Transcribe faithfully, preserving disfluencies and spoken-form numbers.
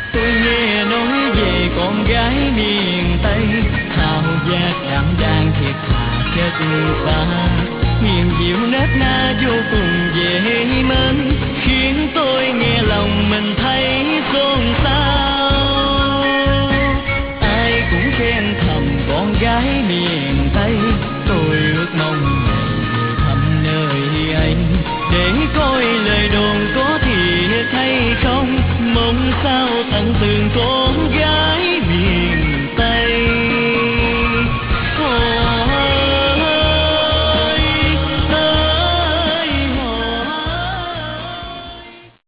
Tôi nghe nói về con gái miền Tây, hào giác đạm đang thiệt thà chất ta, nghiền dịu nét na vô cùng